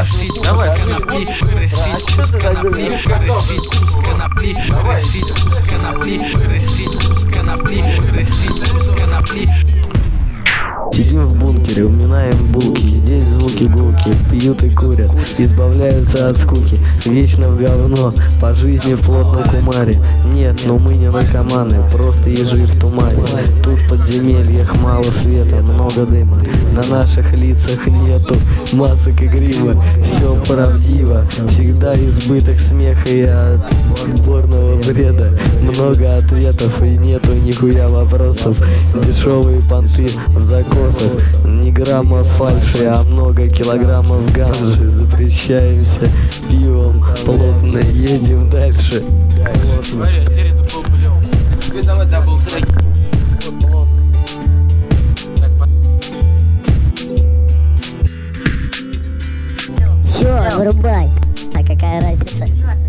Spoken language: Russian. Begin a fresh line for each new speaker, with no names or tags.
вырастить куст конопли, вырастить куст конопли, вырастить куст конопли, вырастить куст конопли, вырастить куст конопли, вырастить куст конопли.
Сидим в бункере, уминаем булки, здесь звуки гулки, пьют и курят, избавляются от скуки, вечно в говно, по жизни в плотном кумаре. Нет, но мы не наркоманы, просто ежи в тумане. Тут в подземельях мало света, много дыма, на наших лицах нету масок и грима. Все правдиво, всегда избыток смеха и отборного бреда. Много ответов и нету нихуя вопросов. Дешевые понты в закосах, ни грамма фальши, а много килограммов ганжи. Запрещаемся пивом, плотно едем дальше.
Все, вырубай. А какая разница?